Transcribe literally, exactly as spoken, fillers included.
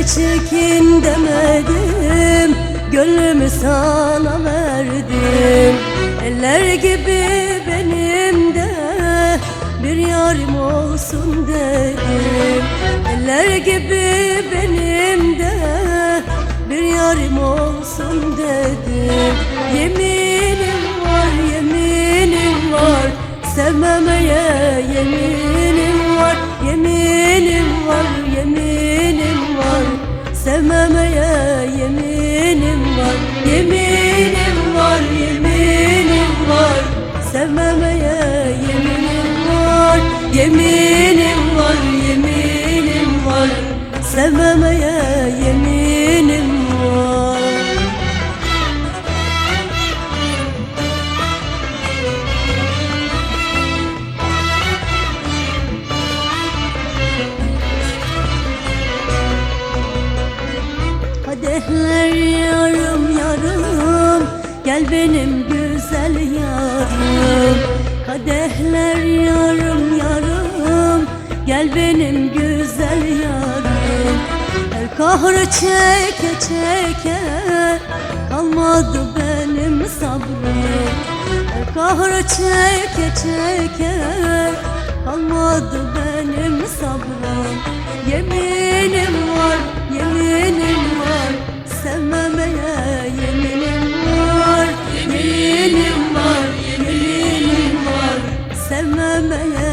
çekin demedim, gönlümü sana verdim. Eller gibi benim de bir yarim olsun dedim. Eller gibi benim de bir yarim olsun dedim. Yeminim var, yeminim var, sevmemeye yeminim var. Yeminim var, yeminim var, sevmemeye yeminim var. Yeminim var, yeminim var, sevmemeye yeminim var. Yeminim var, yeminim var, sevmemeye yeminim var. Kadehler yarım yarım, gel benim güzel yarım. Kadehler yarım yarım, gel benim güzel yarım. Her kahrı çeke çeke kalmadı benim sabrım. Her kahrı çeke çeke kalmadı benim sabrım. Yeminim var, yeminim var, sevmemeye yeminim var. Yeminim var, yeminim var, sevmemeye